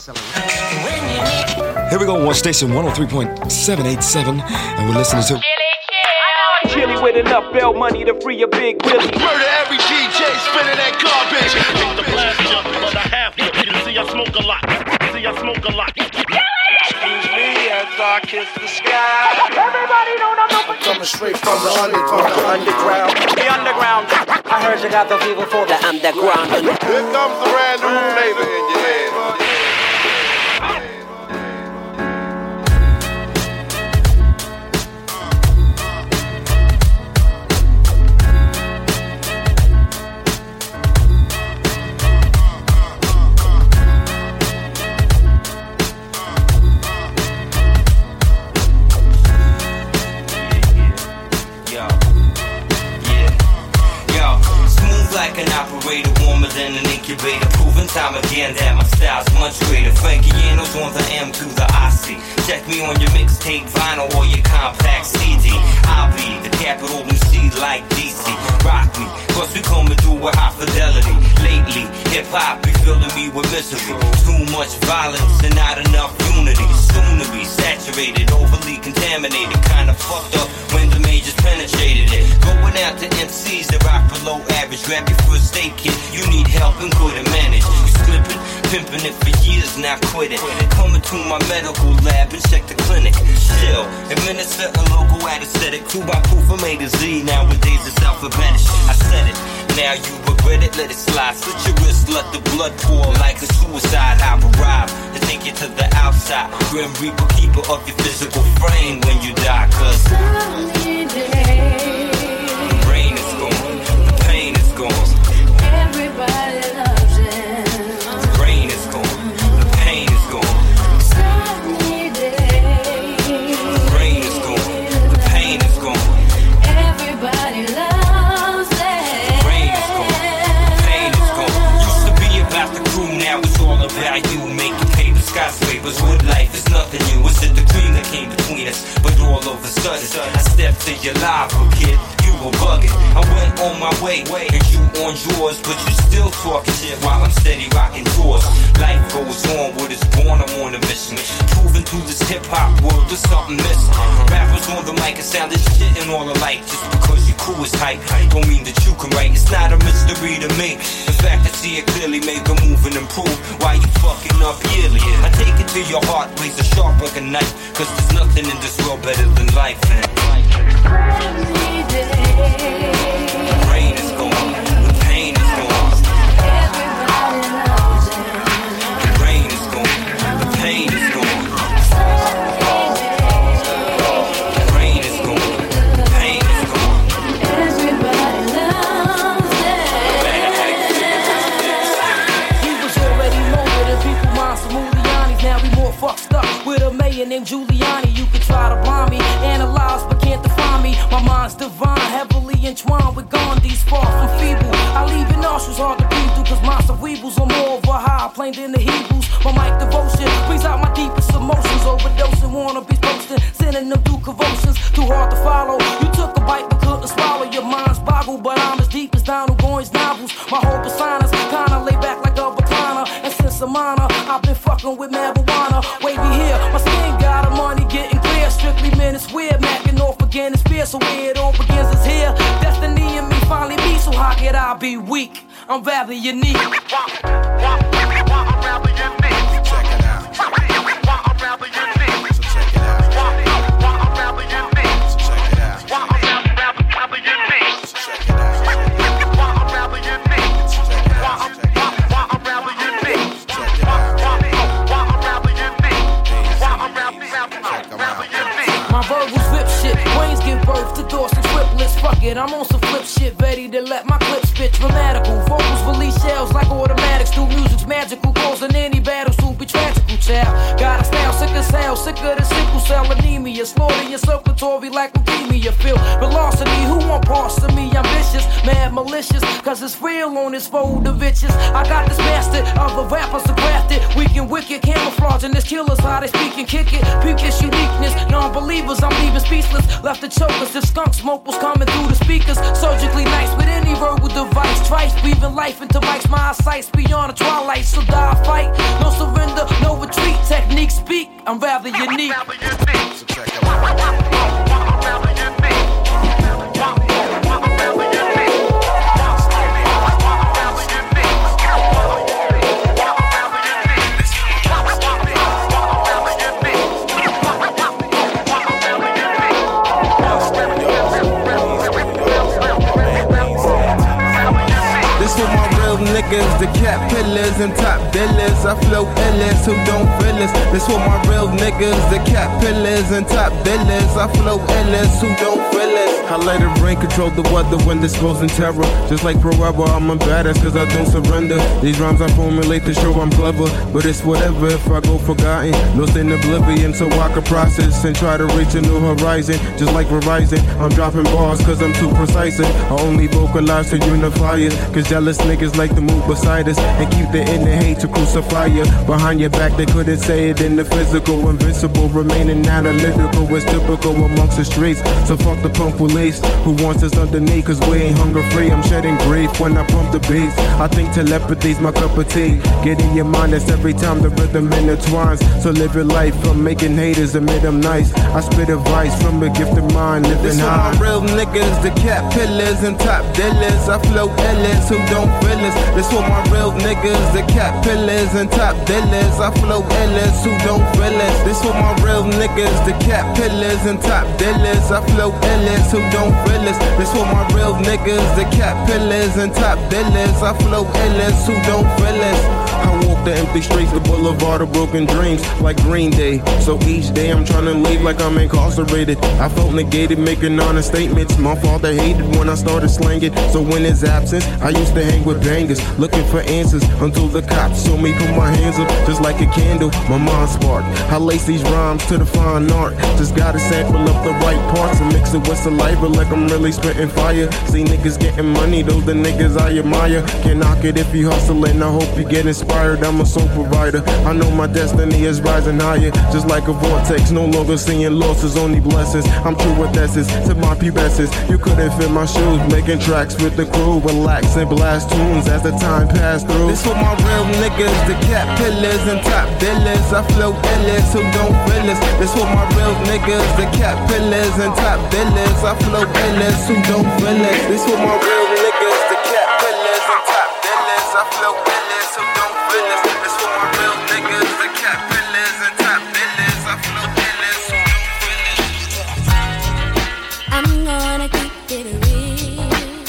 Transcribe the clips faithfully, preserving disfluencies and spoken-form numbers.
silly. Here we go on station one oh three point seven eight seven, and we're listening to Chilly with enough bail money to free a big Willie. Murder every D J spinning that garbage. The blast jump, but I have to. See, I smoke a lot. See, I smoke a lot. Excuse me as I kiss the sky. Everybody know I'm I'm coming straight from the, under, from the underground. the underground. I heard you got the people for the underground. Here comes the brand new flavor in your head. Like an operator, warmer than an incubator. Proven time again that my style's much greater. Frankianos on the M to the I C. Check me on your mixtape, vinyl, or your compact C D. I'll be the capital M C like D C. Rock me, cause we coming through with high fidelity. Lately, hip-hop be filling me with misery. Too much violence and not enough unity. Soon to be saturated, overly contaminated. Kinda fucked up when the majors penetrated it. Going out to M Cs that rock below average. Grab your first aid kit, you need help and couldn't manage. You slipping, pimping it for years, now quit it. Coming to my medical lab and check the clinic. Chill, administer a local anesthetic. Crew by crew from A to Z, nowadays it's alphabetic. I said it, now you regret it, let it slide. Slit your wrist, let the blood pour like a suicide. I've arrived to take you to the outside. Grim Reaper, keeper of your physical frame when you die. Cause sunny day, the brain is gone, the pain is gone. everybody loves it. The brain is gone, the pain is gone. Sunny day, The brain is gone, the pain is gone. everybody loves it. The brain is gone, the pain is gone. Used to be about the crew, now it's all about you. Making paper, skyscrapers, wood life is nothing new. It's a dream that came between us, but all of a sudden I stepped to your live, kid. You were bugging. I went on my way, and you on yours, but you still talking shit while I'm steady rocking tours. Life goes on, what is born, I'm on a mission. Proving to this hip-hop world there's something missing. Rappers on the mic and sounding shit and all alike. Just because you cool is hype, don't mean that you can write. It's not a mystery to me. In fact, I see it clearly, make a move and improve. Why you fucking up yearly? I take it to your heart, blaze a sharp like a knife. Cause there's nothing in this world better than life, man. Sunny day, The brain is gone, the pain is gone. everybody loves it. The brain is gone, the pain is gone. The brain is gone, the pain is gone. Everybody loves it. He was already loaded in people minds for Giuliani. Now we more fucked up with a mayor named Giuliani. You can try to blind me, analyze but can't define me. My mind's divine, heavily entwined with Gandhi's far from feeble. I leave your nostrils hard to breathe through, cause my cerebrals are more of a high plane than the Hebrews. My mic devotion brings out my deepest emotions. Overdosing, wannabes posting, sending them through convulsions. Too hard to follow. You took a bite but couldn't swallow. Your mind's boggled, but I'm as deep as Donald Goines novels. My whole persona's kinda laid back like a recliner. And since I'm honor, I've been fucking with marijuana. Wavy here, my skin got a money getting clear. Strictly men, it's weird. Macking off again, it's fear. So where it all begins is here. Destiny and me finally meet. So how could I be weak? I'm rather unique. Check it out. So check it out. So check it out. So check it out. My verbals rip shit, brains give birth to Dawson triplets. Fuck it, I'm on some flip shit, ready to let my clips spit dramatical. Vocals release shells like automatics, do music's magical, causing any battles to be tragical, child. Got a style sick as hell, sicker than sickle cell anemia, slaughter your circulatory like leukemia. Feel velocity, who want parts of me? Ambitious, mad malicious, cause it's real on this fold of riches. I got this master of the rappers to craft it, weak and wicked, camouflage poisonous killers, how they speak and kick it. Peep this uniqueness, non-believers, I'm leaving speechless. Left to choke us if skunk smoke was coming through the speakers. Surgically nice with any verbal device. Trice breathing life into mics, my eyesight's beyond the twilight. So die, fight, no surrender, no retreat. Technique speak, I'm rather unique. So check it out. Niggas, the cat pillars and top billers. I flow illers who don't feel us. This for my real niggas, the cat pillars and top billers. I flow illers who don't feel us. I let it rain, control the weather when disclosing terror. Just like forever, I'm a badass cause I don't surrender. These rhymes I formulate to show I'm clever. But it's whatever if I go forgotten. Lost in oblivion so I can process and try to reach a new horizon. Just like Verizon, I'm dropping bars cause I'm too precise. I only vocalize to unify it. Cause jealous niggas like to move beside us and keep the inner hate to crucify you. Behind your back they couldn't say it in the physical. Invincible, remaining analytical is typical amongst the streets. So fuck the punk police who wants us underneath cause we ain't hunger free. I'm shedding grief when I pump the beats. I think telepathy's my cup of tea. Get in your mind, that's every time the rhythm intertwines. So live your life from making haters admit I'm nice. I spit advice from a gifted mind living this high. This for my real niggas, the cat pillars and top dealers. I flow illers who don't feel us. This for my real niggas, the cat pillars and top dealers. I flow illers who don't feel us. This for my real niggas, the cat pillars and top dealers. I flow illers who don't feel us. This for my real niggas, the cat pillars and top dealers. I flow illers who don't feel us. I walk the empty streets, the boulevard of broken dreams, like Green Day. So each day I'm trying to leave like I'm incarcerated. I felt negated, making honest statements. My father hated when I started slanging. So in his absence, I used to hang with bangers, looking for answers until the cops saw me put my hands up, just like a candle. My mind sparked. I lace these rhymes to the fine art. Just gotta sample up the right parts and mix it with saliva like I'm really spitting fire. See niggas getting money, those the niggas I admire. Can't knock it if you hustle and I hope you get inspired. I'm a soul provider. I know my destiny is rising higher, just like a vortex. No longer seeing losses, only blessings. I'm true with essence to my pubescence. You couldn't fit my shoes, making tracks with the crew. Relax and blast tunes as the time passed through. This for my real niggas, the cat pillars and top dealers. I flow illers who don't feel us. This for my real niggas, the cat pillars and top dealers. I flow illers who don't feel us. This for my real niggas, the cat pillars and top dealers. I flow illers who don't. It's for my real niggas, the cat pillars and top billers. I flow illers who don't feel it. I'm gonna keep it real.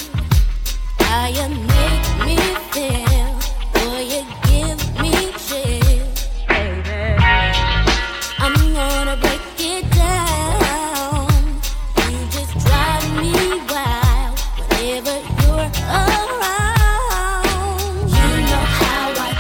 How you make me feel, boy, you give me chills, baby. I'm gonna break it down. You just drive me wild whenever you're around. You know how I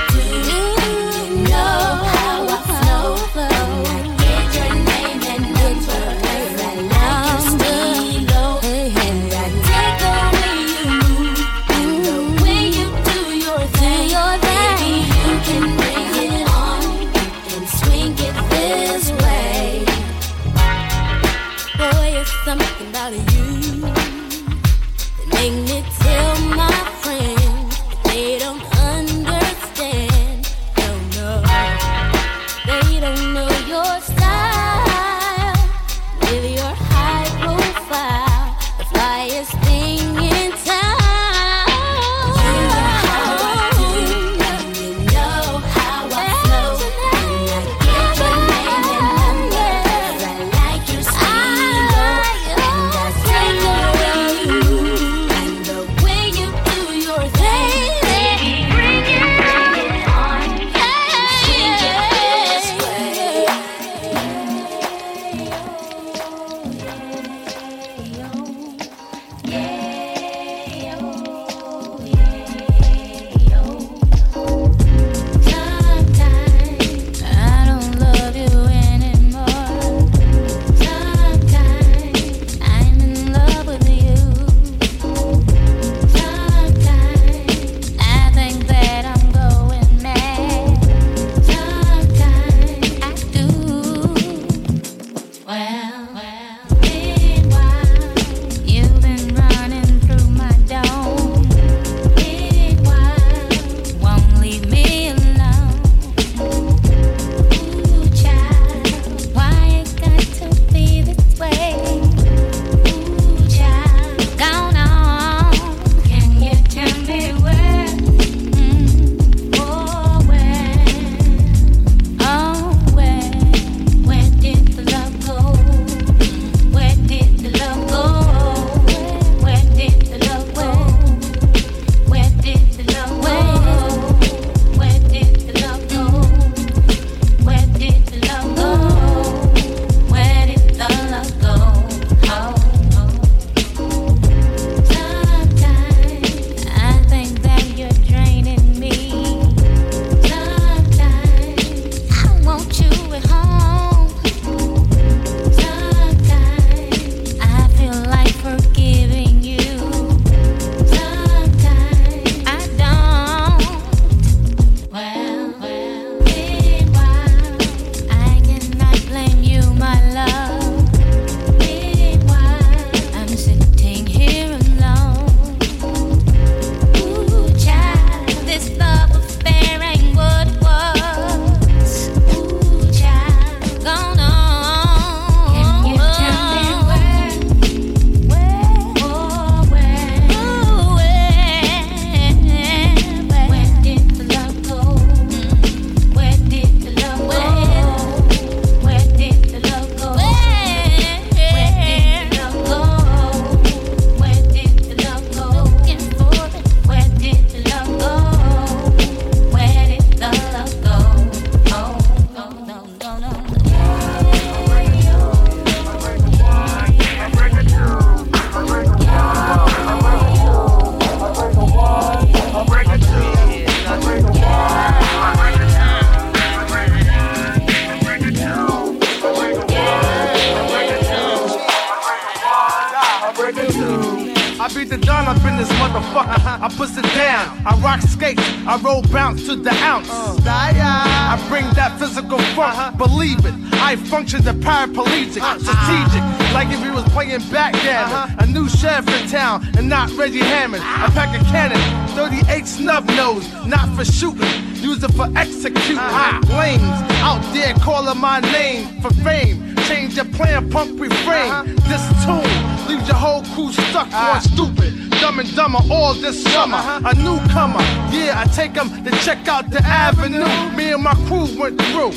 this motherfucker. I push it down. I rock skates. I roll bounce to the ounce. I bring that physical funk. Believe it. I function the paraplegic, strategic, like if he was playing backgammon. A new sheriff in town and not Reggie Hammond. I pack a cannon, thirty-eight snub nose, not for shooting. Use it for executing. Hot flames out there calling my name for fame. Change your plan, punk refrain. This tune leaves your whole crew stuck on stupid. Dumb and Dumber all this summer. A newcomer, yeah, I take them to check out the avenue. Me and my crew went through.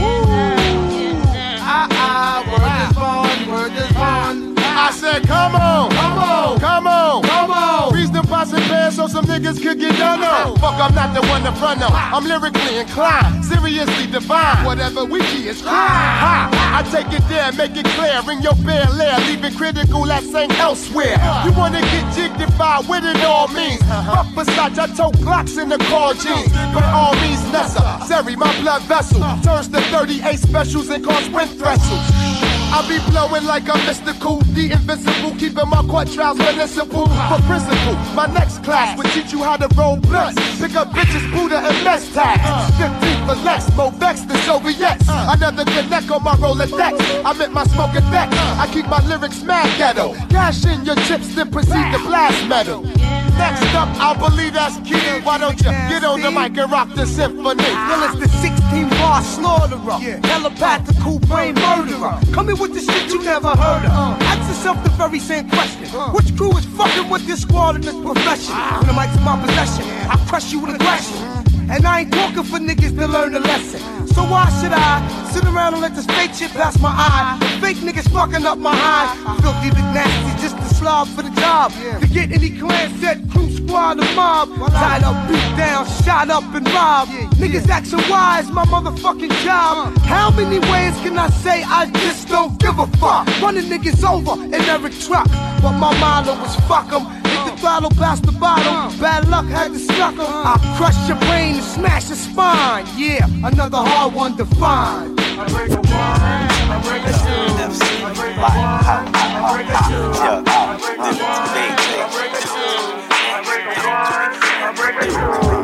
Ah ah, word is born, word is born. I said, come on, come on, come on, come on. Freeze them pots and pans so some niggas could get done on. Fuck, I'm not the one to front on. I'm lyrically inclined, seriously divine. Whatever we key is crime. Ha! I take it there, make it clear, ring your bare lair, leaving critical that ain't elsewhere. You wanna get jignified with it all means. Fuck Versace, I tote Glocks in the car jeans. By all means necessary, my blood vessel turns to thirty-eight specials and cause wind thistles. I be blowing like I'm mystical, the invisible, keeping my court trials municipal. For principle, my next class will teach you how to roll blunts, pick up bitches, Buddha and mess tags. fifteen for less, more vex than Soviets. Another connect on my Rolodex. I'm at my smoke effect. I keep my lyrics mad ghetto. Cash in your chips, then proceed to blast metal. Next up, I believe that's key. Why don't you get on the mic and rock the symphony? Well, it's the sixteen bar slaughterer, telepathical brain murderer. Come in with the shit you never heard of. Ask yourself the very same question. Which crew is fucking with this squad in this profession? When the mic's in my possession, I crush you with aggression. And I ain't talking for niggas to learn a lesson. So why should I sit around and let this fake shit pass my eye? Fake niggas fucking up my high. Filthy big nasty just to slob for the job. To get any clan set, crew, squad, or mob. Tied up, beat down, shot up and robbed. Niggas asking why is my motherfucking job. How many ways can I say I just don't give a fuck? Running niggas over in every truck. But my motto was fuck 'em. The throttle past the bottom, bad luck had to struck 'em. I'll crush your brain and smash your spine. Yeah, another hard one to find. I break a one, I break a two, I break a one, I break a two, I break a one, I break a two, I break a one, I break a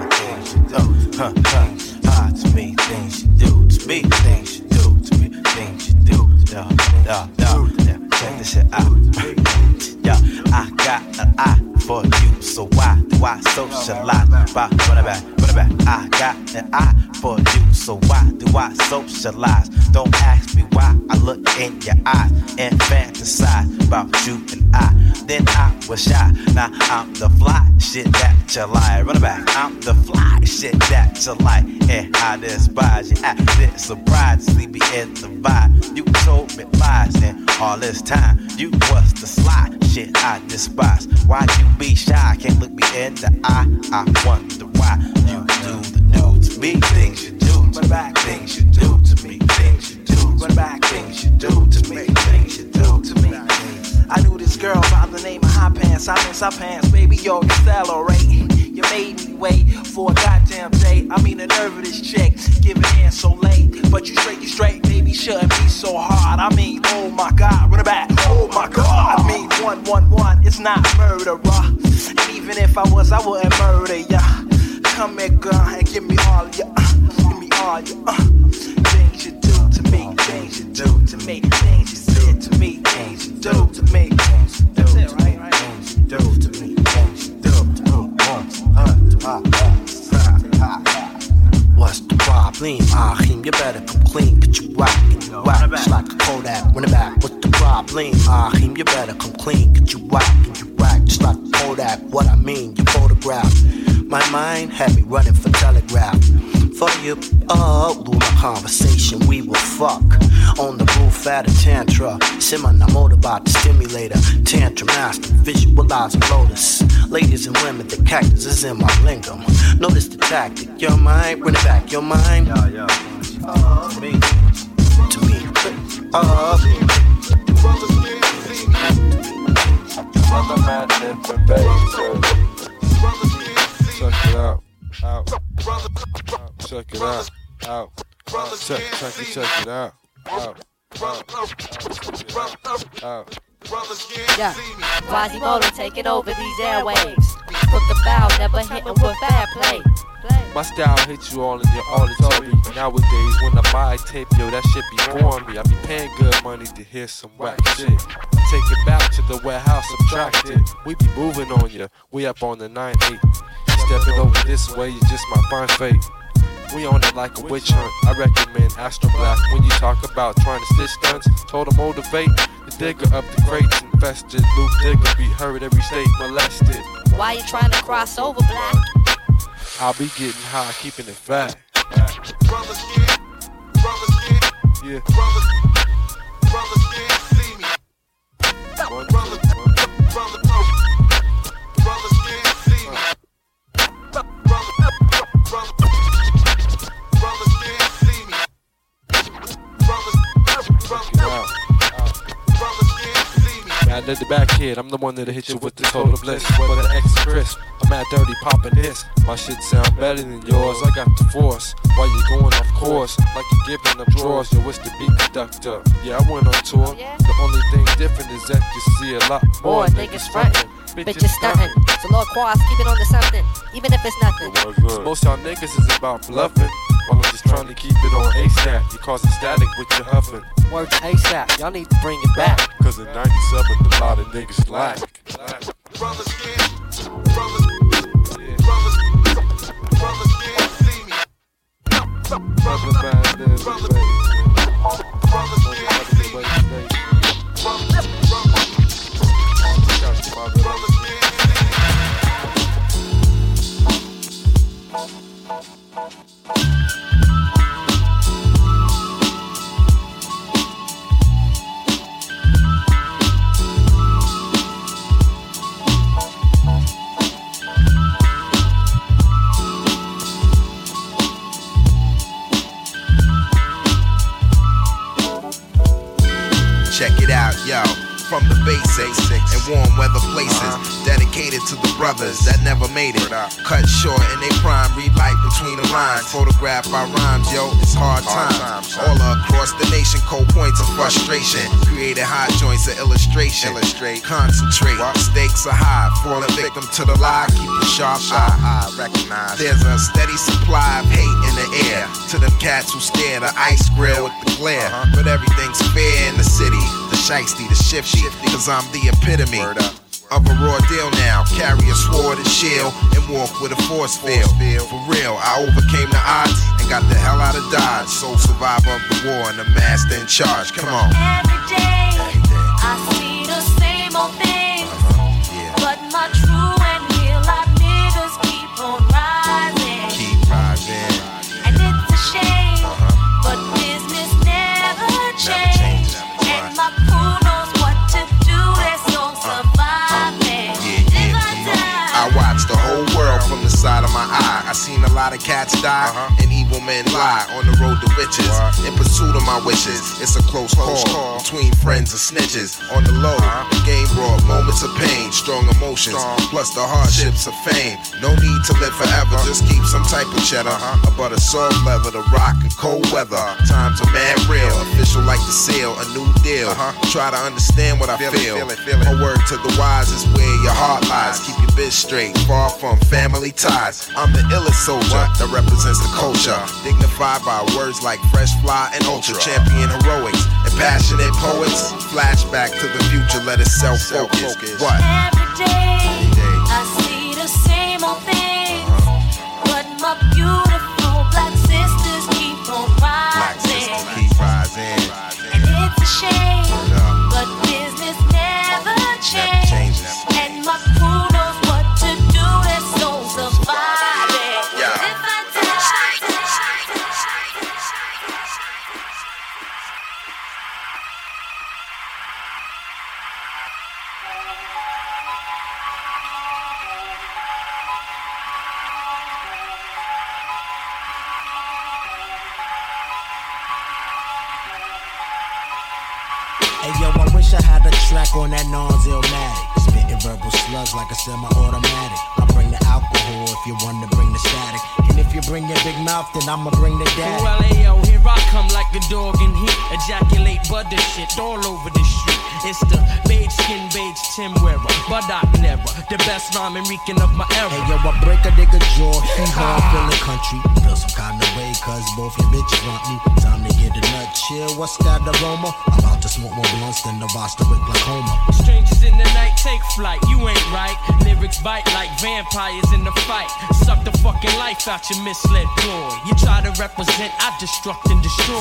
two. Huh, huh, huh, to me, things you do, to me, things you do, to me, things you do, yeah, yeah, yeah, yeah, check this shit out. Yeah, I got an eye for you, so why do I socialize? By run it back, run it back. I got an eye for you, so why do I socialize? Don't ask me why. I look in your eyes and fantasize about you and I. Then I was shy. Now I'm the fly shit that you like. Run it back. I'm the fly shit that you like, and I despise you. Acted surprised to see me in the vibe. You told me lies, and all this time you was the sly shit I despise. Why you be shy? Can't look me in the eye. I wonder why you do the new to me. Things you do to me. Things you do to me. Things you do to me. Things you do to me. Things you do to me. I knew this girl by the name of Hot Pants. I miss Hot Pants, baby, yo, accelerate. You made me wait for a goddamn day. I mean, the nerve of this chick, giving in so late. But you straight, you straight, baby, shouldn't be so hard. I mean, oh my God, run it back, oh my God. I mean, one, one, one, it's not murder, and even if I was, I wouldn't murder ya. Come here, girl, and give me all ya, uh, give me all ya, uh, things you do to me, things you do to me, things you said to me, things you do to me. That's it, right, right? Things you do to me, things you do to me. What's the problem? Ahim, you better come clean, get you rockin', you rock just like a Kodak, run it back. What's the problem? Ahim, you better come clean, get you rockin', you rock just like a Kodak. What I mean, you photograph. My mind had me running for telegraph. For you up, through my conversation, we will fuck on the roof at a tantra. Simmer, I'm about the stimulator. Tantra master, visualize a lotus. Ladies and women, the cactus is in my lingam. Notice the tactic, your mind, bring it back, your mind. Yeah, yeah. Uh, to me, to me, uh. Check it out, out, out, check it out, out, check, check it, check it out, out, out, out, Yeah, Quasimodo taking over these airwaves. Cook the bow, never hitting with fair play. My style hits you all in your auditory. Nowadays, when I buy a tape, yo, that shit be boring me. I be paying good money to hear some whack shit. Take it back to the warehouse, subtract it. We be moving on ya, we up on the nine eight. Stepping over this way, you just my fine fate. We on it like a witch hunt. I recommend Astro Black when you talk about trying to stitch stunts. Told to motivate the digger up the crates infested. Luke Digger be heard every state molested. Why you trying to cross over, Black? I'll be getting high, keeping it fat. Brothers can't, brothers can't, yeah. brothers, brothers can't see me. Brothers, brothers, brothers, brothers can't see me. Brothers, brothers, brothers can't see me. Brothers, brothers, brothers can't see me. Mad at the back kid, I'm the one that'll hit you with the total bliss. Whether the X crisp, I'm mad dirty popping this. My shit sound better than yours, I got the force. While you going off course, like you giving up drawers, yo, it's the beat conductor. Yeah, I went on tour. The only thing different is that you see a lot more, more niggas frontin', bitches stuntin'. So Lord Quas, keep it on to something, even if it's nothing. Most y'all niggas is about bluffing, while I'm just trying to keep it on ASAP. You causing static with your huffing. Word to ASAP, y'all need to bring it back. Cause in ninety-seven, a lot of niggas lack. Brothers can't, brothers, yeah. brothers, brothers can't see me. Brother bad, brothers, brothers can't see me. Brothers, brothers Check it out, yo. From the basics and warm weather places, uh-huh. dedicated to the brothers that never made it. Cut short in they prime, read life between the lines. Photograph our rhymes, yo, it's hard, hard times. Time, All across the nation, cold points of frustration. Created hot joints of illustration. Illustrate, concentrate, what? Stakes are high. Falling victim to the lie, keep a sharp eye. I recognize there's a steady supply of hate in the air. To them cats who scare the ice grill with the glare. Uh-huh. But everything's fair in the city. The shiesty, the shifty, cause I'm the epitome of a raw deal now. Carry a sword and shield and walk with a force field. For real, I overcame the odds and got the hell out of Dodge. Sole survivor of the war and the master in charge. Come on. Every day, Every day. I see the same old things, uh-huh. yeah. but my true and real life niggas keep on rising. Keep rising. And it's a shame, uh-huh. but business never changes. And my crew knows what to do, they're so surviving. Yeah, yeah. I watch the whole world from the side of my eye. I seen a lot of cats die uh-huh. and evil men lie on the road to riches. In pursuit of my wishes, it's a close call, call between friends and snitches. On the low, uh-huh. the game brought moments of pain, strong emotions, strong. plus the hardships of fame. No need to live forever, uh-huh. just keep some type of cheddar. Uh-huh. About a soft leather, the rock and cold weather. Times are mad real, official like the seal, a new deal. Uh-huh. Try to understand what I feel. feel. It, feel it, feel it. My word to the wise is where your heart lies. Keep your bitch straight, far from family ties. I'm the illest soldier what? that represents the culture. Dignified by words like fresh fly and ultra. Champion heroics and passionate poets. Flashback to the future, let us self-focus. What? Every day, Every day, I see the same old things, uh-huh. but my beautiful black sisters keep on rising. Black sisters keep rising. And it's a shame, but business never changes. And my crew knows what to do, they're so surviving. Yeah. If I die, hey yo, I wish I had a track on that non-Illmatic. Spitting verbal slugs like a semi-automatic. I bring the alcohol if you want to bring the static. And if you bring your big mouth, then I'ma bring the daddy. Well, hey, yo, here I come like a dog in heat. Ejaculate butter shit all over the street. It's the beige skin, beige Tim wearer, Buddock never, the best rhyming reeking of my era. Hey yo, I break a nigga jaw, he hard feeling country. Feel some kind of way, cause both your bitches want me. Time to get a nut chill, what's that aroma? About to smoke more blunts than the roster with glaucoma. Strangers in the night, take flight, you ain't right. Lyrics bite like vampires in the fight. Suck the fucking life out your misled ploy. You try to represent, I destruct and destroy.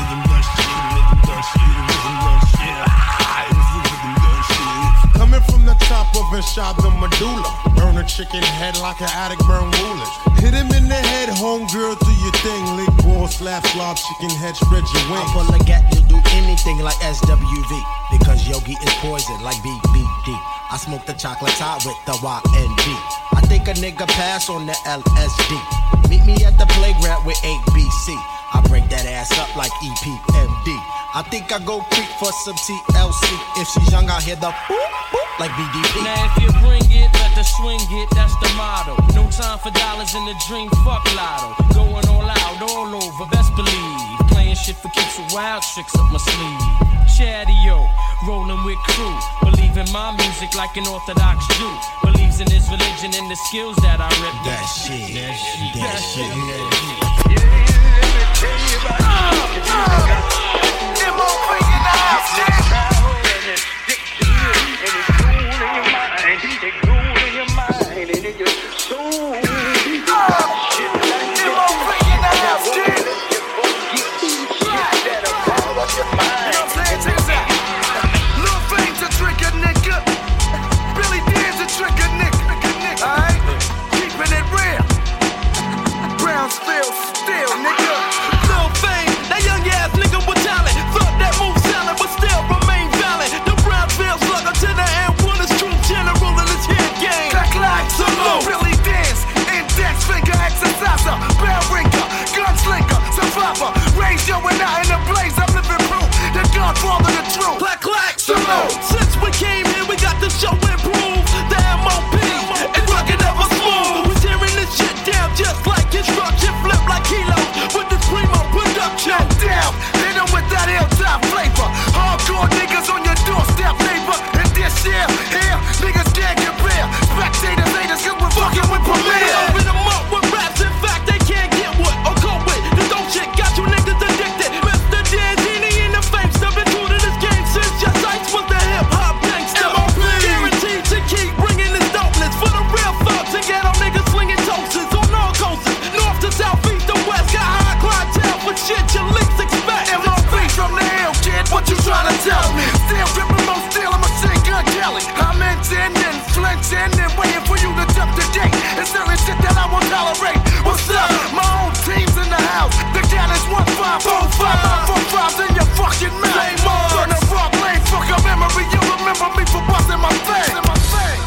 Coming from the top of a shot the medulla. Burn a chicken head like an addict burn woolers. Hit him in the head, homegirl, do your thing. Lick ball, slap, slob, chicken head, spread your wings. I pull a gat, you do anything like S W V. Because Yogi is poison like B B D. I smoke the chocolate top with the Y N D. I think a nigga pass on the L S D. Meet me at the playground with eight B C. I break that ass up like E P M D. I think I go creep for some T L C. If she's young, I'll hear the boop, boop like B D P. Now if you bring it, let the swing it, that's the motto. No time for dollars in the dream, fuck lotto. Going all out, all over, best believe. Playing shit for keeps with wild tricks up my sleeve. Chatty-o, rolling with crew. Believe in my music like an Orthodox Jew. Believes in his religion and the skills that I rip. That shit, that shit, that shit, that shit. Since we came here, we got the show improved. The M O P is rockin' ever smooth. We're tearing this shit down just like construction. Flip like kilos with this primo production. Down, hit them with that hilltop flavor. Hardcore niggas on your doorstep, neighbor. And this year, here, niggas can't compare. Spectators hate us cause we're fucking with Premier. Open them up with raps, in fact, they can't get what or go with. This dope shit got you niggas addicted. Mister Danzini in the fame, stepping through to this game since just ice was the hip hop gangster. M O P guaranteed to keep bringing this dopeness for the real thugs and ghetto niggas slinging toasters on all coasts, north to south, east to west. Got high clientele for shit your least expect. M O P from the hill, kid, what you tryna tell me? Still gripping most steel, I'm a machine gun Kelly. I'm intending, flinching, and waiting for you to jump the gate. It's certain shit that I won't tolerate. What's up? My own team's in the house. The count is one five four five. My four fives in your fucking mouth. Lame on. Turn the rock lane, fuck up memory. You remember me for busting my face. My face.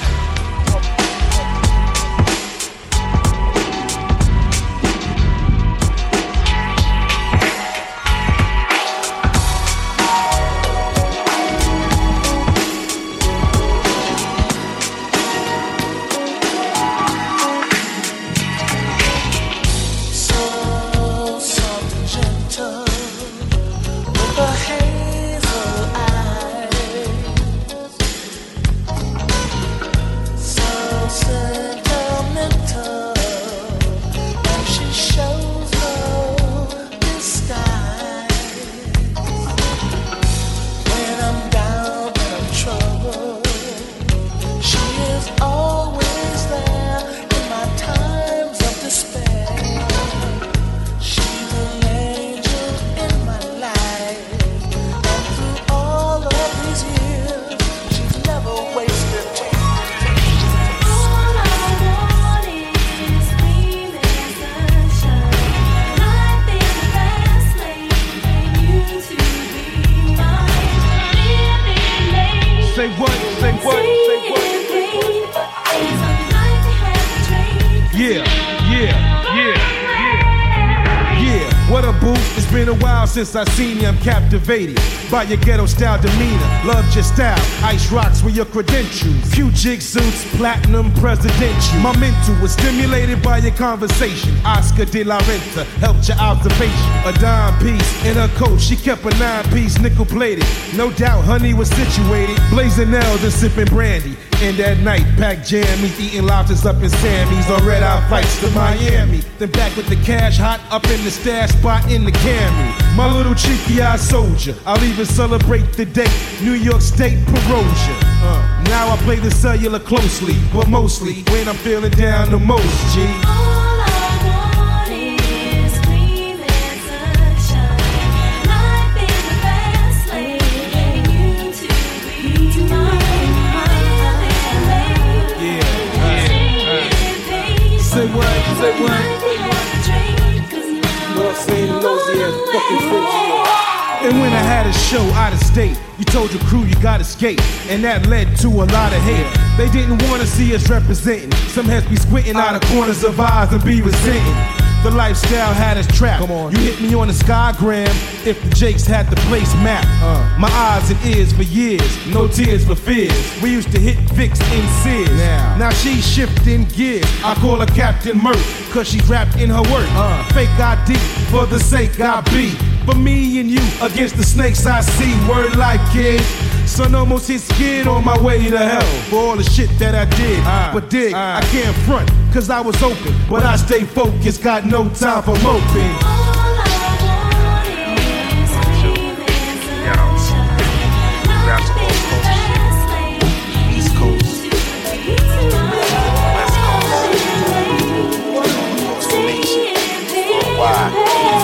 Say what? Say what? Say what? Yeah, yeah, yeah, yeah. Yeah, what a boost. It's been a while since I seen you. I'm captivated. by your ghetto style demeanor. Loved your style, ice rocks were your credentials. Few jig suits, platinum presidential. My mental was stimulated by your conversation. Oscar de la Renta helped your observation. A dime piece in her coat, she kept a nine piece nickel plated. No doubt honey was situated, blazing nails and sipping brandy. And that night, packed jammies, eating lobsters up in Sammy's on red eye flights to Miami. Then back with the cash, hot up in the stash spot in the Camry. My little cheeky eyed soldier, I'll even celebrate the date. New York State Perosia. Uh, now I play the cellular closely, but mostly when I'm feeling down the most, G. Say what? Say what? North Saint Nosy ass fucking Frenchie. And when I had a show out of state, you told your crew you got escape, and that led to a lot of hate. They didn't want to see us representing. Some heads be squinting out of corners of eyes and be resenting. The lifestyle had us trapped. Come on. You hit me on the Skygram if the Jakes had the place mapped. Uh. My eyes and ears for years, no tears for fears. We used to hit Vicks in Sears. Now, now she's shifting gears. I call her Captain Murph, cause she's wrapped in her work. Uh. Fake I D for the sake I be. For me and you against the snakes I see. Word like kid. Son almost hit skid on my way to hell for all the shit that I did. Uh, but dig, uh, I can't front, cause I was open. But I stay focused, got no time for moping. That's all coast. East Coast. West Coast. Across the nation. Worldwide.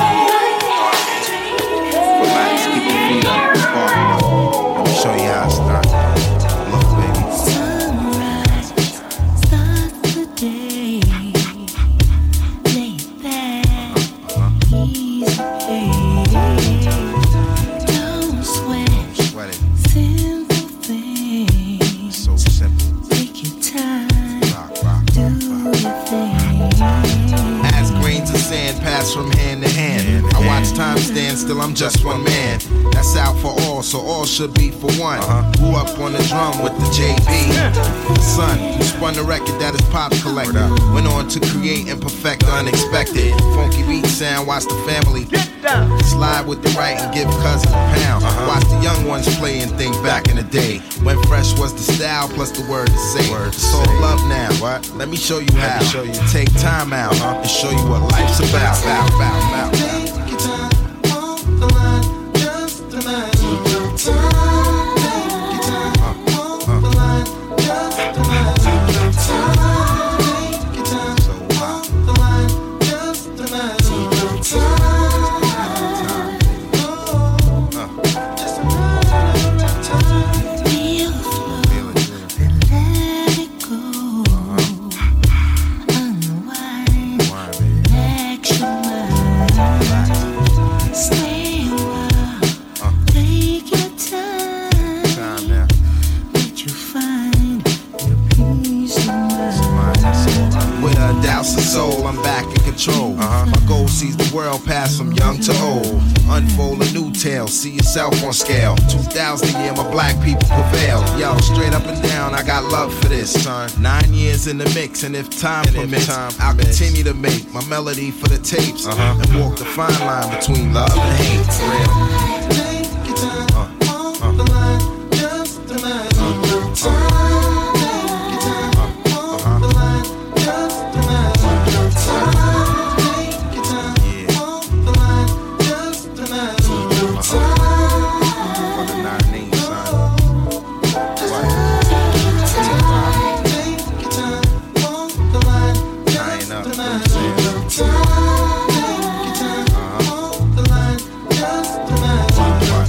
Relax, keep your feet up. Let me show you how it's done. Look, baby. Sunrise starts the day. Lay back, easy. Don't sweat. Sweat it. Simple things. So simple. Take your time. Rock, rock, Do rock, your rock. thing. As grains of sand pass from hand to hand, I watch time stand still, I'm just one man. That's out for all, so all should be for one. Uh-huh. Grew up on the drum with the J B. Son, who spun the record that his pops collected. Went on to create and perfect the unexpected. Funky beat sound, watch the family slide with the right and give cousins a pound. Uh-huh. Watch the young ones play and think back in the day when fresh was the style plus the word to say. It's all love now. What? Let me show you how. Show you. Take time out uh-huh. and show you what life's about. About, about, about. Take your time on the line, just a line. Take your time. Take your time on the line, just a line. Take your time. Take your time on the line, just a line. Take your time. Soul, I'm back in control. Uh-huh. My goal sees the world pass from young to old. Unfold a new tale, see yourself on scale. two thousand a year, my black people prevail. Yo, straight up and down, I got love for this, son. Nine years in the mix, and if time and permits, if time I'll permits. continue to make my melody for the tapes uh-huh. and walk the fine line between love and hate. For real. Take your time uh, on the line, just a line. Take your time. One, one.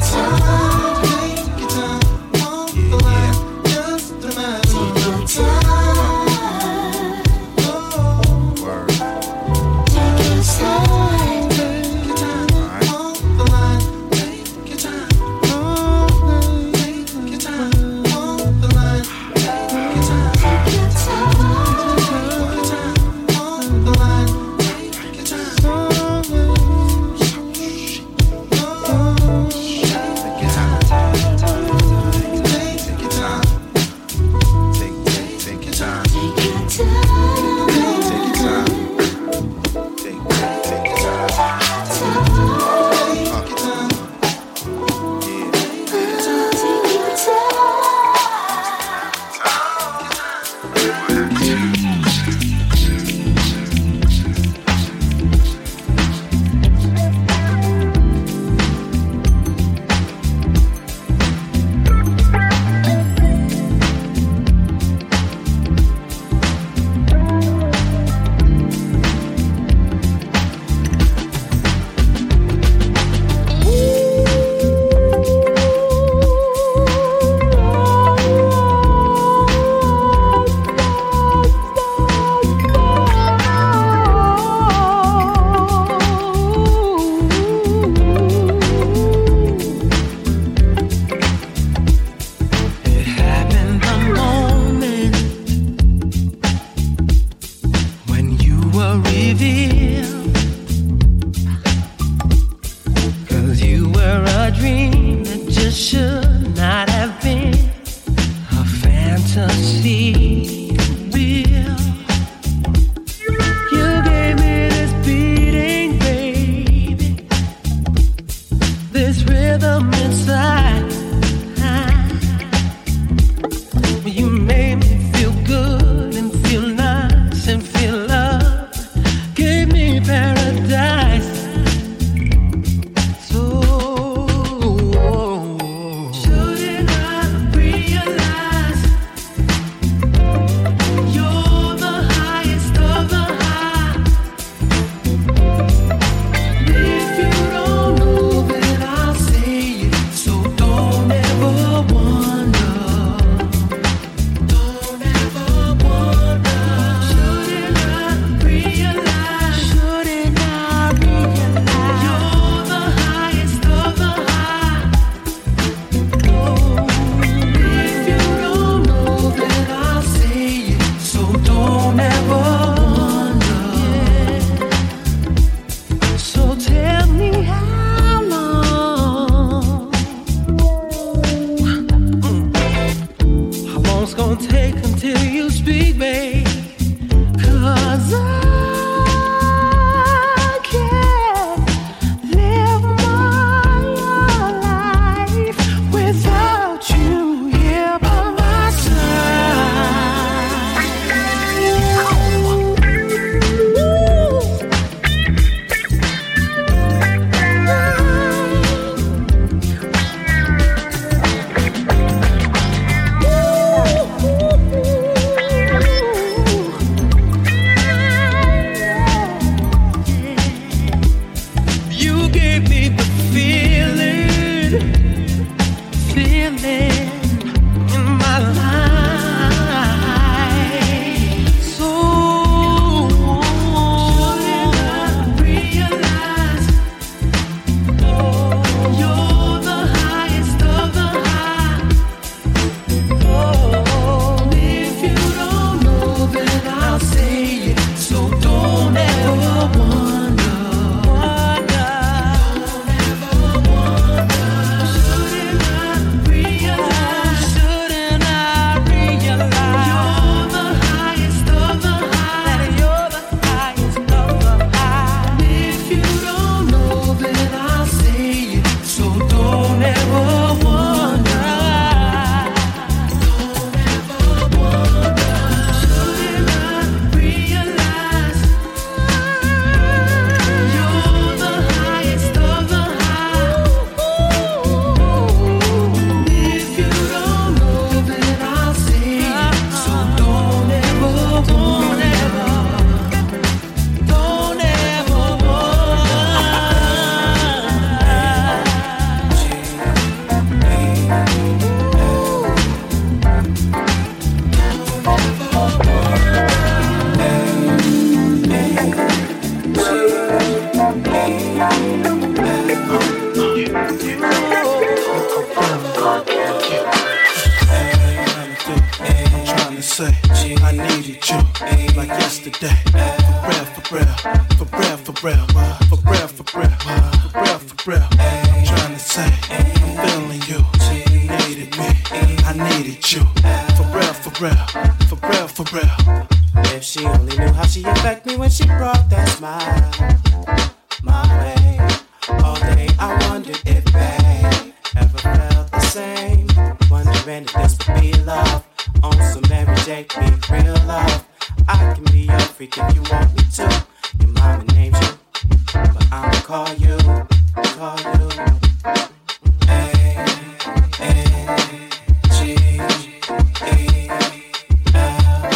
real, for real, for real, for real, for real. I'm trying to say, I'm feeling you. Needed me, I needed you. For real, for real, for real, for real. If she only knew how she affect me when she brought that smile my way. All day I wondered if babe ever felt the same. Wondering if this would be love. On some Mary J, be real love. I can be your freak if you want me to. Your mama named you, but I'ma call you, call you. A, A, G, E, L.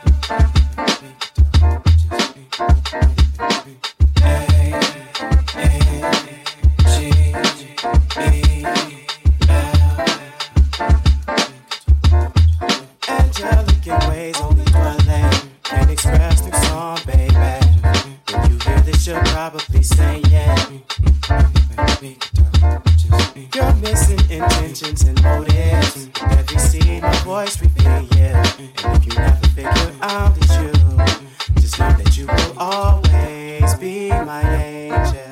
Angelic in ways only dwelling can express through song, baby. When you hear this, you'll probably say yeah. You're missing intentions and motives. Every scene, my voice reveal, yeah. And if you never figure out it's you, just know that you will always be my angel.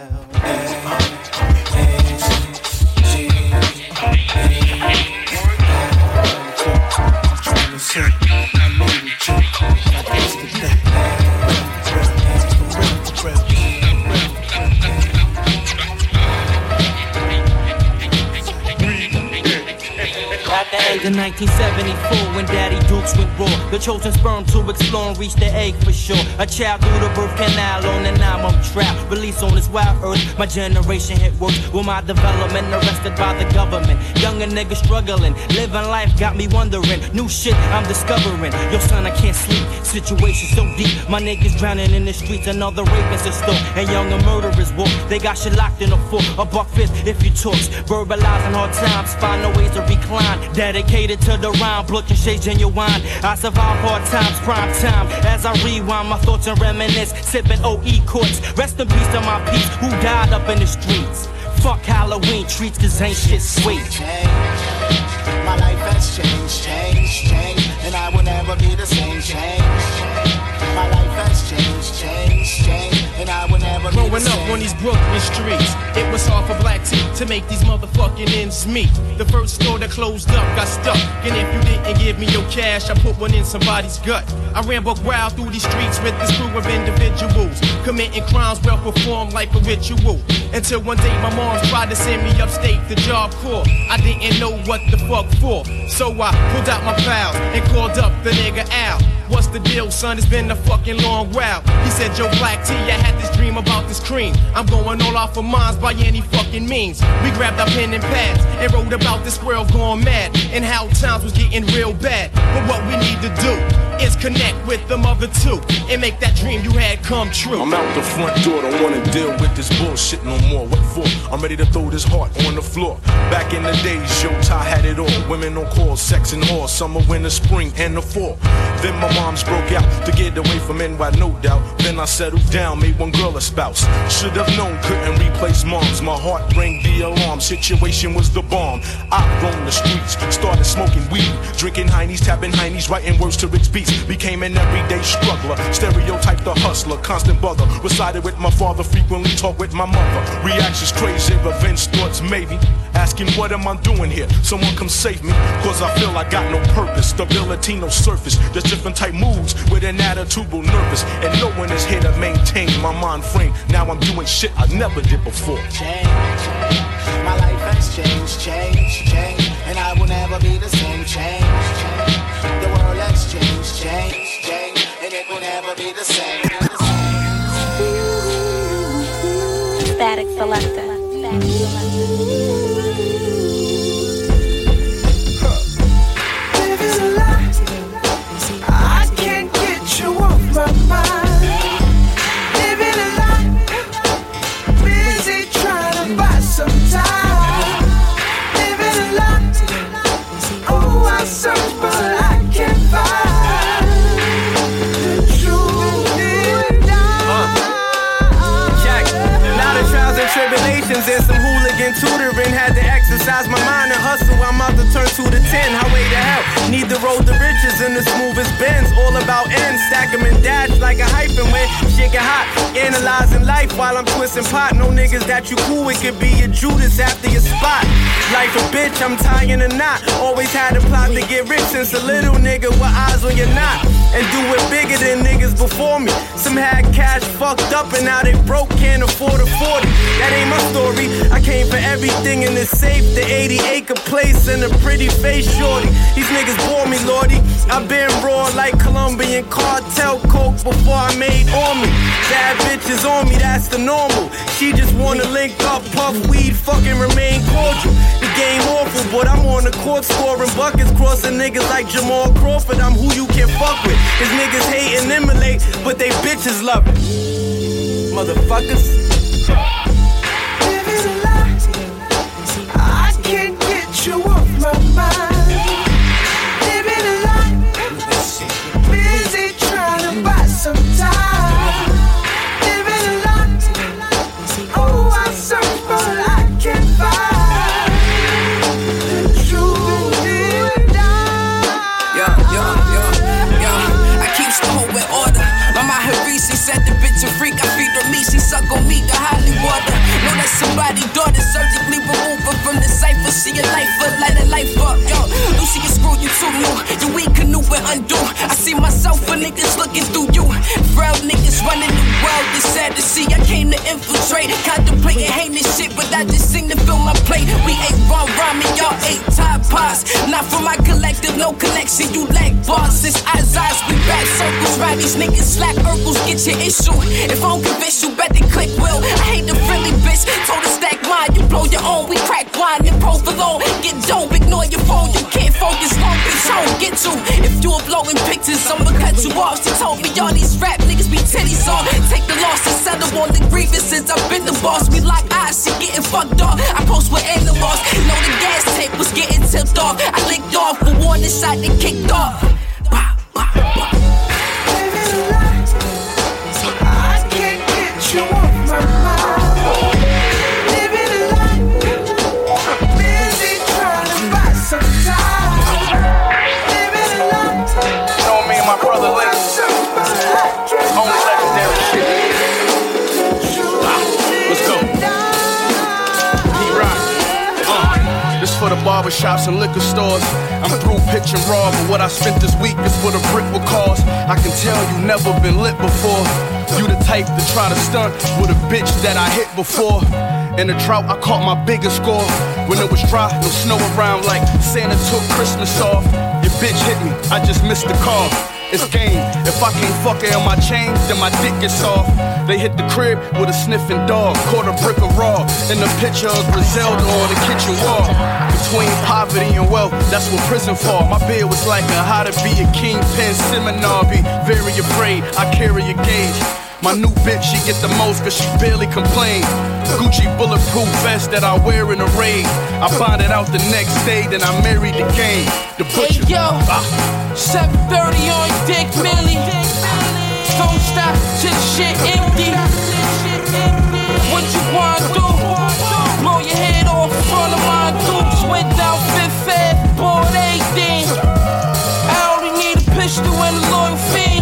In nineteen seventy-four, when Daddy Dukes went raw, the chosen sperm to explore and reach the egg for sure. A child through the birth canal on an nine-month trap. Released on this wild earth, my generation hit work with my development arrested by the government. Younger niggas struggling, living life got me wondering. New shit I'm discovering. Yo, son, I can't sleep. Situation so deep, my niggas drowning in the streets. Another rapist in store, and younger murderers walk. They got shit locked in a fort, a buck fifth if you talks. Verbalizing hard times, find no ways to recline. Dedicated to the rhyme, blood and shade genuine. I survive hard times, prime time. As I rewind my thoughts and reminisce, sipping O E courts. Rest in peace to my peeps who died up in the streets. Fuck Halloween treats, cause ain't shit sweet. My life has changed, changed, changed, and I will never be the same. Change. My life has changed, changed, changed, and I will never be the same. Growing up on these Brooklyn streets, it was hard for black teeth to make these motherfucking ends meet. The first store that closed up got stuck, and if you didn't give me your cash, I put one in somebody's gut. I ran buck wild through these streets with this crew of individuals, committing crimes well performed like a ritual. Until one day my mom tried to send me upstate to Job Corps. I didn't know what the fuck for, so I pulled out my files and called up the nigga Al. What's the deal, son? It's been a fucking long while. He said, Joe Black T, I had this dream about this cream. I'm going all out for mines by any fucking means. We grabbed our pen and pads and wrote about this world going mad and how times was getting real bad. But what we need to do is connect with the mother two and make that dream you had come true. I'm out the front door, don't wanna deal with this bullshit no more. What for? I'm ready to throw this heart on the floor. Back in the days, yo, Ty had it all. Women on call, sex and whore, summer, winter, spring, and the fall. Then my moms broke out to get away from N Y, no doubt. Then I settled down, made one girl a spouse. Should have known, couldn't replace moms. My heart rang the alarm, situation was the bomb. I roamed the streets, started smoking weed, drinking heinies, tapping heinies, writing words to rich beats. Became an everyday struggler, stereotyped the hustler, constant bother. Resided with my father, frequently talked with my mother. Reactions crazy, revenge thoughts maybe. Asking what am I doing here? Someone come save me, cause I feel I got no purpose. Stability, no surface, just different type moods with an attitude nervous. And no one is here to maintain my mind frame. Now I'm doing shit I never did before. Change, my life has changed, changed, changed, and I will never be the same. Change, change, the world has changed, changed, changed, and it will never be the same. Static Selector. Living a lie, I can't get you off my mind. Living a lie, busy trying to buy some time. Living a lie, oh I search but I can't find the truth in die. Check, now the trials and tribulations and some hooligans and tutoring, had to exercise my mind and hustle. I'm out to turn two to ten, highway to hell. Need the road to riches and the smoothest bends. All about ends, stack 'em and dash like a hyphen when shit get hot. Analyzing life while I'm twisting pot. No niggas that you cool, it could be your Judas after your spot. Life a bitch, I'm tying a knot. Always had a plot to get rich since a little nigga with eyes on your knot. And do it bigger than niggas before me. Some had cash fucked up and now they broke, can't afford a forty. That ain't my story. I came for everything in the safe, the eighty acre place and a pretty face shorty. These niggas bore me, lordy. I been raw like Colombian cartel coke before I made on me. Bad bitches on me, that's the normal. She just wanna link up, puff weed, fucking remain cordial. The game awful, but I'm on the court scoring buckets, crossing niggas like Jamal Crawford. I'm who you can fuck with. Cause niggas hate and emulate, but they bitches love it. Motherfuckers. Living a lie, I can't get you off my mind. Living a lie, busy trying to buy some time. Living a lie, oh I search but I can't find the truth in die. Yo, yo, yo, yo, I keep store in order. Mama Harisi said the bitch a freak. I feed her me, she suck on me, the holy water. Know that somebody daughter surgically remove her from the cipher. See your life up, light a life up. Yo, Lucy, you screw you too new. You weak canoe and undo. I see myself for niggas looking through you. Frail niggas running the world. It's sad to see. I came to infiltrate, contemplating heinous shit, but I just seem to fill my plate. We ate raw ramen, y'all ate Tide Pods. Not for my collective, no connection. You lack bars. Since eyes eyes, we back circles. Ride these niggas slack Urkels, get your issue. If I don't convince you, bet they click will. I hate the friendly bitch. Told her stack mine, you blow your own. We crack wine and provolone. Get dope, ignore your phone. You can't focus, long bitch, home. Get you. If you are blowing pictures, I'ma cut you off. She told me all these rap niggas be titties on. Take the loss and settle on the grievances. I've been the boss. We lock eyes, she getting fucked off. I post with animals. Know the gas tank was getting tipped off. I licked off for warning shot that kicked off. Bah, bah, bah. I can't get you off my mind. Living a life, busy trying to buy some time. Living a life, you know me and my brother Link, only legendary shit. Ah, let's go. P-Rock. Uh, this for the barbershops and liquor stores. I'm through pitching raw, but what I spent this week is what a brick will cost. I can tell you never been lit before. You the type to try to stunt with a bitch that I hit before. In the drought, I caught my biggest score. When it was dry, no snow around like Santa took Christmas off. Your bitch hit me, I just missed the call. It's game. If I can't fuck her on my chain, then my dick gets off. They hit the crib with a sniffing dog. Caught a brick of raw in the picture of Griselda on the kitchen wall. Between poverty and wealth, that's what prison for. My beard was like a how to be a kingpin seminar. Be very afraid, I carry a gauge. My new bitch, she get the most cause she barely complain. Gucci bulletproof vest that I wear in a raid. I find it out the next day, then I married the game. The butcher. Hey yo, ah. seven thirty on Dick Millie. Don't stop till the shit empty. What you wanna do? Blow your head off in front of my dukes. Went down Fifth Ave, bought eighteen. I only need a pistol and a loyal fiend.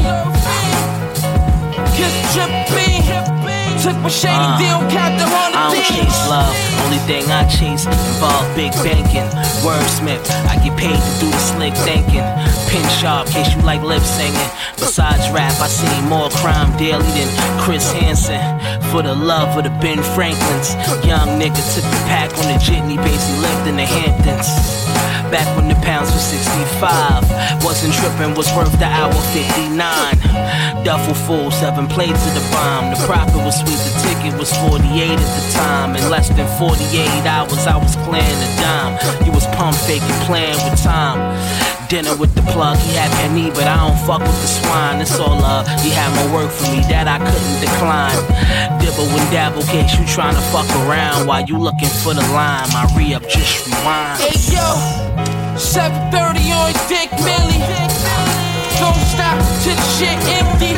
Kiss dripping. Took my shady uh, deal, capped the hundred I don't chase love, only thing I chase involve big banking. Wordsmith, I get paid to do the slick thinking. Pin sharp, case you like lip singing. Besides rap, I seen more crime daily than Chris Hansen. For the love of the Ben Franklins, young nigga took the pack on the jitney, basically lived in the Hamptons. Back when the pounds was sixty-five, wasn't tripping, was worth the hour fifty-nine. Duffel full, seven plates of the bomb. The profit was sweet, the ticket was forty-eight at the time. In less than forty-eight hours, I was clearing the dime. You was pump faking, playing with time. Dinner with the plug, he had penny, but I don't fuck with the swine. It's all love, he had more work for me that I couldn't decline. Dibble and dabble, case you tryna fuck around while you looking for the line. My re-up, just rewind. Hey yo, seven thirty on Dick Millie. Don't stop till the shit empty.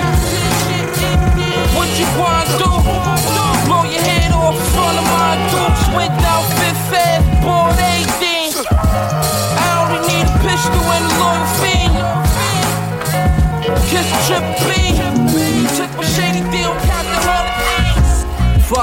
What you wanna do? Blow your head off in front of my dukes. Went down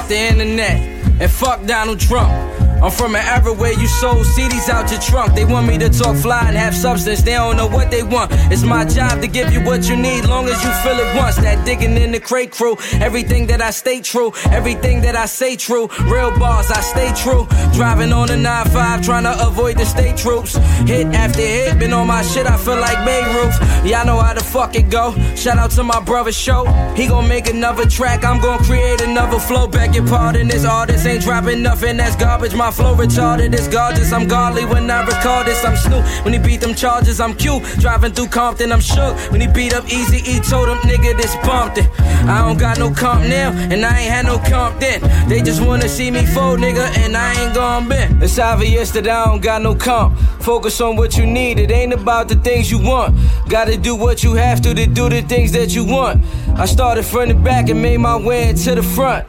off the internet. And fuck Donald Trump. I'm from an era where you sold C Ds out your trunk. They want me to talk fly and have substance. They don't know what they want. It's my job to give you what you need, long as you feel it once. That digging in the crate crew. Everything that I stay true. Everything that I say true. Real bars, I stay true. Driving on a nine five, trying to avoid the state troops. Hit after hit, been on my shit, I feel like Beirut. Y'all know how the fuck it go. Shout out to my brother Show. He gon' make another track, I'm gon' create another flow. Beg your pardon, this artist ain't dropping nothing that's garbage. My flow retarded, it's gorgeous. I'm godly when I record this. I'm Snoop when he beat them charges. I'm Q driving through Compton. I'm shook when he beat up Easy E. Told him nigga this bumped it. I don't got no comp now and I ain't had no comp then. They just wanna see me fold, nigga, and I ain't gon' bend. It's obvious that I don't got no comp. Focus on what you need. It ain't about the things you want. Gotta do what you have to to do the things that you want. I started from the back and made my way into the front.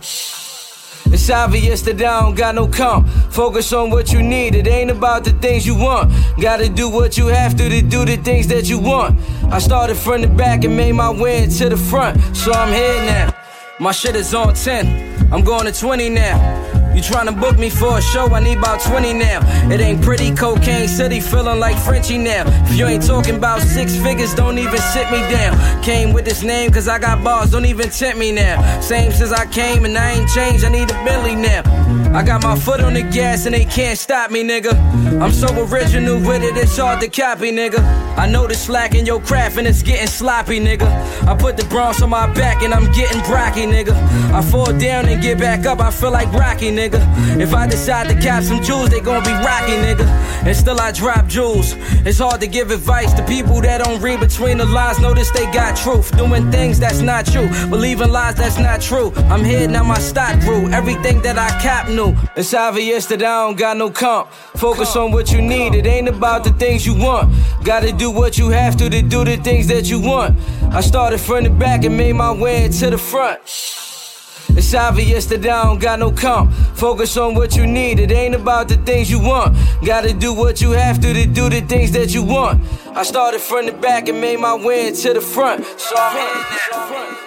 It's obvious that I don't got no comp. Focus on what you need. It ain't about the things you want. Gotta do what you have to to do the things that you want. I started from the back and made my way into the front. So I'm here now. My shit is on ten. I'm going to twenty now. You tryna book me for a show, I need about twenty now. It ain't pretty, Cocaine City, feeling like Frenchie now. If you ain't talking about six figures, don't even sit me down. Came with this name cause I got bars, don't even tempt me now. Same since I came and I ain't changed, I need a Bentley now. I got my foot on the gas and they can't stop me, nigga. I'm so original with it, it's hard to copy, nigga. I know the slack in your craft and it's getting sloppy, nigga. I put the bronze on my back and I'm getting brocky, nigga. I fall down and get back up, I feel like Rocky, nigga. If I decide to cap some jewels, they gon' be rocky, nigga. And still I drop jewels. It's hard to give advice to people that don't read between the lines. Notice they got truth, doing things that's not true, believing lies that's not true. I'm here now, my stock grew. Everything that I cop new. It's obvious that I don't got no comp. Focus on what you need. It ain't about the things you want. Gotta do what you have to to do the things that you want. I started from the back and made my way into the front. It's obvious that I don't got no comp. Focus on what you need. It ain't about the things you want. Gotta do what you have to to do the things that you want. I started from the back and made my way into the front. So I'm here now.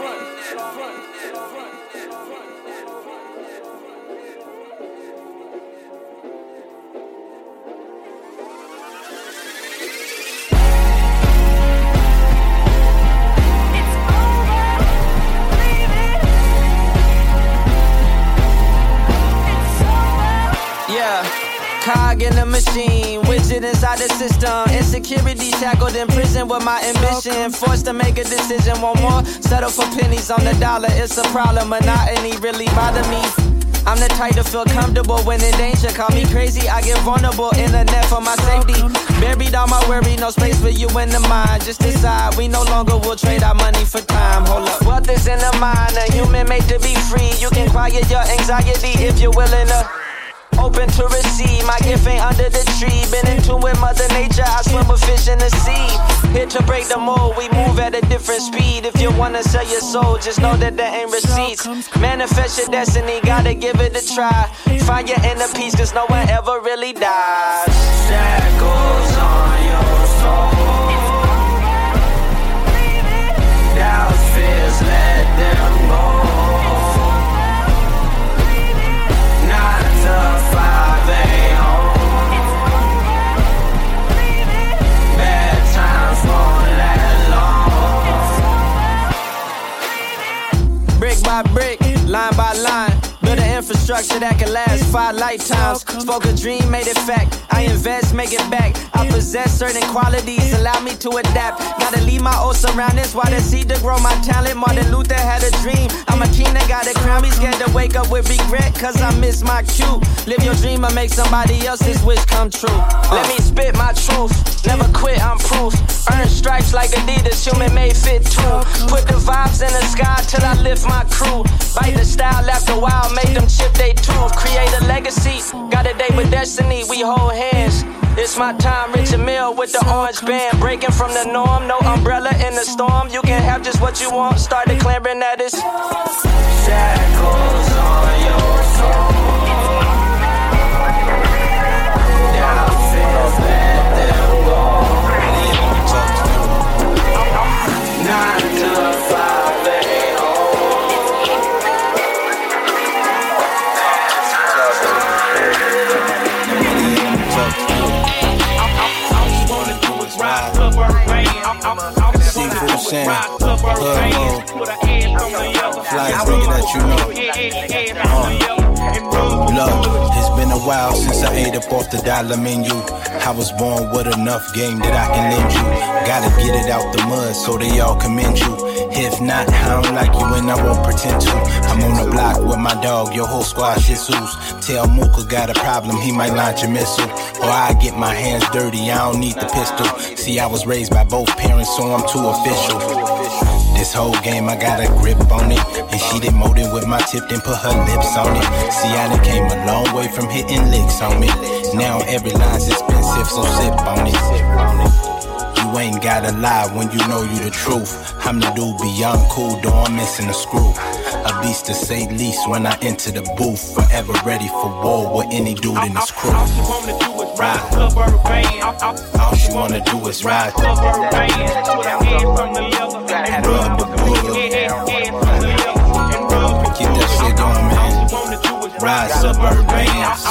Cog in the machine, widget inside the system. Insecurity tackled in prison with my ambition. Forced to make a decision, want more, settle for pennies on the dollar. It's a problem, monotony really bother me. I'm the type to feel comfortable when in danger. Call me crazy, I get vulnerable. Internet for my safety. Buried all my worry, no space for you in the mind. Just decide we no longer will trade our money for time. Hold up. Wealth is in the mind, a human made to be free. You can quiet your anxiety if you're willing to. Open to receive, my gift ain't under the tree. Been in tune with Mother Nature, I swim with fish in the sea. Here to break the mold, we move at a different speed. If you wanna sell your soul, just know that there ain't receipts. Manifest your destiny, gotta give it a try. Find your inner peace, cause no one ever really dies. Shackles on your soul. Doubts, fears, let them go. five a.m. Bad times won't last long. Brick by brick, line by line. Build an infrastructure that can last five lifetimes. Spoke a dream, made it fact. I invest, make it back. I possess certain qualities, allow me to adapt. Gotta leave my old surroundings while the seed to grow my talent. Martin Luther had a dream. I'm a king that got a crown. Be scared to wake up with regret, cause I miss my cue. Live your dream or make somebody else's wish come true. Uh. Let me spit my truth. Never quit, I'm proof. Earn stripes like Adidas, human made fit too. Put the vibes in the sky till I lift my crew. Bite the style after a while, make them chip they tooth. Create a legacy, got a day with destiny, we hold hands. It's my time, Richard Mill with the orange band. Breaking from the norm, no umbrella in the storm. You can have just what you want, start declaring that it's shackles on your soul. Down feels, let them go. Nine to five a.m. saying? Hood mode. Fly nigga that you know. Uh, look, it's been a while since I ate up off the dollar menu. I was born with enough game that I can lend you. Gotta get it out the mud so they all commend you. If not, I don't like you and I won't pretend to. I'm on the block with my dog, your whole squad shih tzus. Tell Mooka got a problem, he might launch a missile. Or I get my hands dirty, I don't need the pistol. See, I was raised by both parents, so I'm too official. This whole game, I got a grip on it. And she did mold it with my tip, then put her lips on it. See, I done came a long way from hitting licks on me. Now every line's expensive, so sip on it. You ain't gotta lie when you know you the truth. I'm the dude beyond cool, though I'm missing a screw. A beast to say least when I enter the booth. Forever ready for war with any dude in this crew. All she wanna do is ride. All she wanna do is ride. Rub the wood. Keep that shit going, man. Ride Suburbans.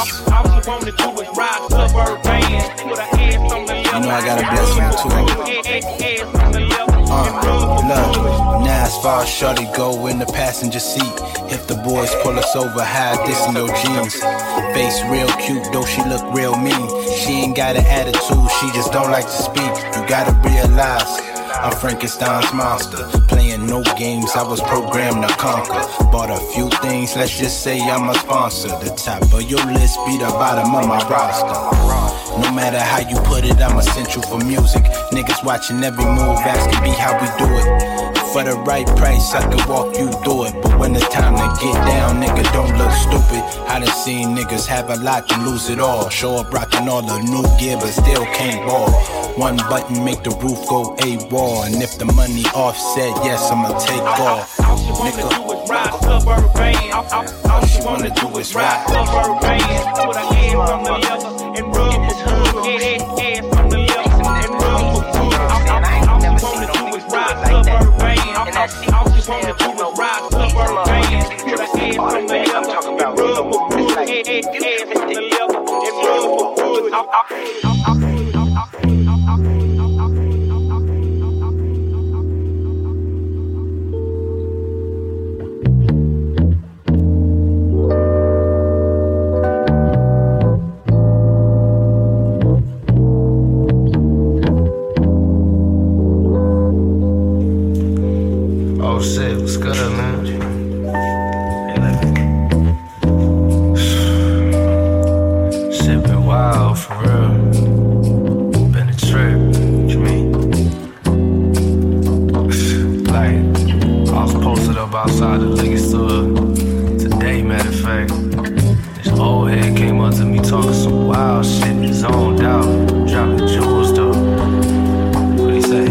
You know I got a blessing too. Uh, look, now as far as shorty go in the passenger seat. If the boys pull us over, hide this in your jeans. Face real cute, though she look real mean. She ain't got an attitude, she just don't like to speak. You gotta realize I'm Frankenstein's monster. Playing no games, I was programmed to conquer. Bought a few things, let's just say I'm a sponsor. The top of your list be the bottom of my roster. No matter how you put it, I'm essential for music. Niggas watching every move, asking me how we do it. For the right price, I can walk you through it. But when it's time to get down, nigga, don't look stupid. I done seen niggas have a lot and lose it all. Show up rocking all the new gear, but still can't ball. One button make the roof go AWOL. And if the money offset, yes, I'ma take off. Nigga, all she wanna do is ride. Put her hands on the leather and rub the hood. Hands on the leather and rub the hood. All she wanna do is ride Suburban. All she wanna do is ride Suburban. Put her hands on the leather and rub the hood. Hands on the leather and rub the hood. Oh shit, what's good, man? Shit been wild, for real. Been a trip, what you mean? Like, I was posted up outside the liquor store today, matter of fact. This old head came up to me talking some wild shit, zoned out, dropping jewels though. What'd he say?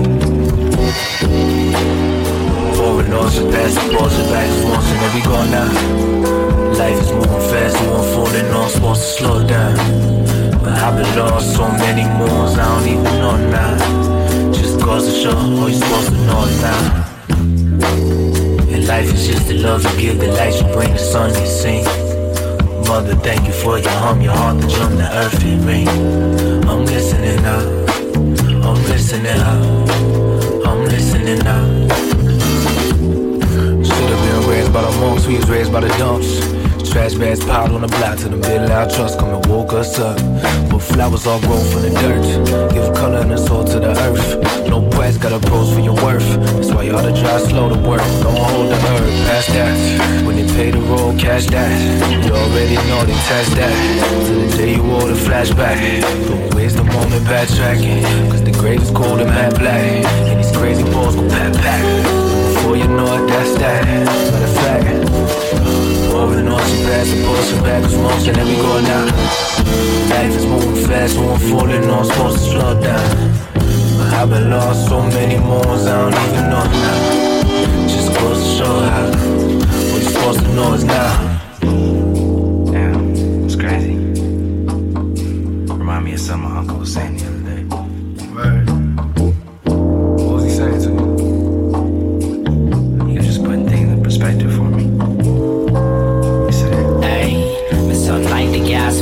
Forward north, surpass the balls, and back is once, and then we go now. Life is moving fast, we won't fall in, no, I'm supposed to slow down. But I've been lost so many moons, I don't even know now. Just goes to show, all you're supposed to know now. And life is just the love you give, the light you bring, the sun you sing. Mother, thank you for your hum, your heart, the drum, the earth and ring. I'm listening now, I'm listening now, I'm listening now. Should've been raised by the monks, we was raised by the dumps. Trash bags piled on the block till the middle our trust come and woke us up. But flowers all grow from the dirt, give color and a soul to the earth. No price, gotta pose for your worth. That's why you ought to drive slow to work. Don't hold the herd, pass that. When they pay the road, cash that. You already know they tax that. Till the day you owe the flashback. Don't waste the moment backtracking, cause the grave is cold and matte black. And these crazy balls go pat pat. Before you know it, that's that. Matter of fact, over the north, she passed the bullshit back with most, and then we go now. Life is moving fast, we won't fall in, no, I'm supposed to slow down. But I've been lost so many moons, I don't even know now. Just goes to show how what you're supposed to know is now. Damn, it's crazy. Remind me of something my uncle was saying the other day. Word. What was he saying to you? He was just putting things in perspective for me. Unlike the gas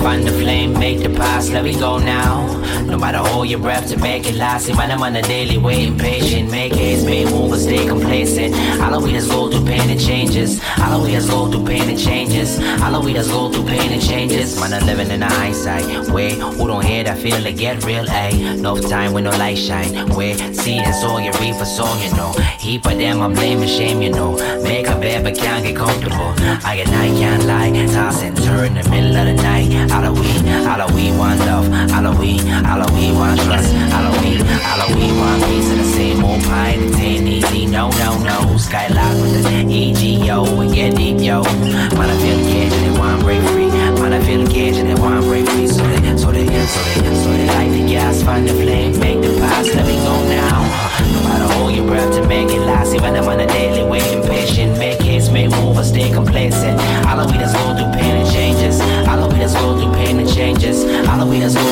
find the flame, make the past, let me go now. No matter hold your breath to make it last. See, man, I'm on a daily way, impatient. Make haste, make moves, stay complacent. All we just go through pain and changes. All we just go through pain and changes. All we just go through pain and changes. Man, I'm living in the hindsight. Way, who don't hear that feel like get real, ayy. No time when no light shine. Way, see and sow, you reap a song, you know. Heap of them, I blame and shame, you know. Make a bed, but can't get comfortable. I at night can't lie. Toss and turn in the middle of the night. All of we, all of we want love. All of we, all of we want trust. All of we, all of we want peace in the same old pie. It ain't easy, no, no, no. Skylock with the E G, yo, and get deep, yo. Man, I feel the cage and they want break free. Man, I feel the cage and they want break free. So they, so they, so they, so they light the gas, find the flame, make the past, let me go now. No matter hold your breath to make it last. Even I'm on a daily way, impatient. Make haste, make move, or stay complacent. All of we just go through pain and changes. All of we just go through pain and changes. All of we just go